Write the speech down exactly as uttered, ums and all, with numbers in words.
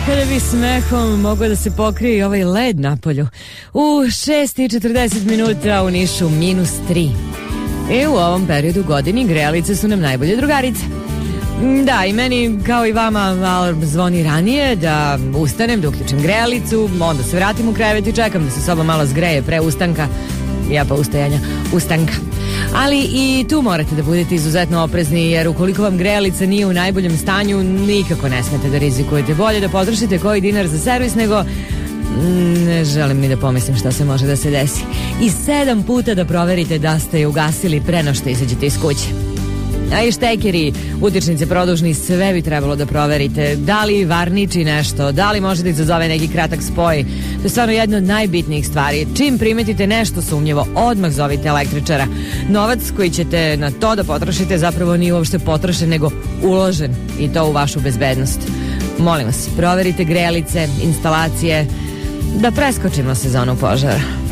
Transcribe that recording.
kada bi smehom mogao da se pokrije ovaj led napolju. U šest i četrdeset minuta u Nišu minus tri. I u ovom periodu godini grejalice su nam najbolje drugarice. Da, i meni kao i vama alarm zvoni ranije da ustanem, da uključim grejalicu, onda se vratim u krevet i čekam da se soba malo zgreje pre ustanka. Ja pa ustajanja, ustanka. Ali i tu morate da budete izuzetno oprezni, jer ukoliko vam grejalica nije u najboljem stanju, nikako ne smete da rizikujete. Bolje da potrošite koji dinar za servis nego... Ne želim ni da pomislim šta se može da se desi. I sedam puta da proverite da ste je ugasili pre no što izađete iz kuće. A i štekeri, utičnice produžni, sve bi trebalo da proverite. Da li varniči nešto, da li može da izazove neki kratak spoj. To je stvarno jedna od najbitnijih stvari. Čim primetite nešto sumnjivo, odmah zovite električara. Novac koji ćete na to da potrošite zapravo nije uopšte potrošen, nego uložen, i to u vašu bezbednost. Molim vas, proverite grejalice, instalacije, da preskočimo sezonu požara.